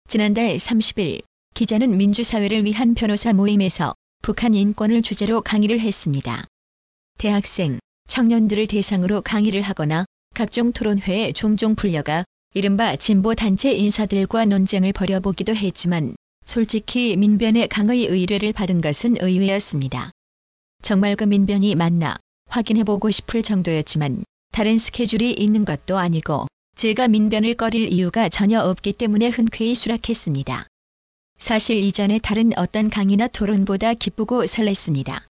지난달 30일 기자는 민주사회를 위한 변호사 모임에서 북한 인권을 주제로 강의를 했습니다. 대학생, 청년들을 대상으로 강의를 하거나 각종 토론회에 종종 불려가 이른바 진보단체 인사들과 논쟁을 벌여보기도 했지만 솔직히 민변의 강의 의뢰를 받은 것은 의외였습니다. 정말 그 민변이 맞나 확인해보고 싶을 정도였지만 다른 스케줄이 있는 것도 아니고 제가 민변을 꺼릴 이유가 전혀 없기 때문에 흔쾌히 수락했습니다. 사실 이전에 다른 어떤 강의나 토론보다 기쁘고 설렜습니다.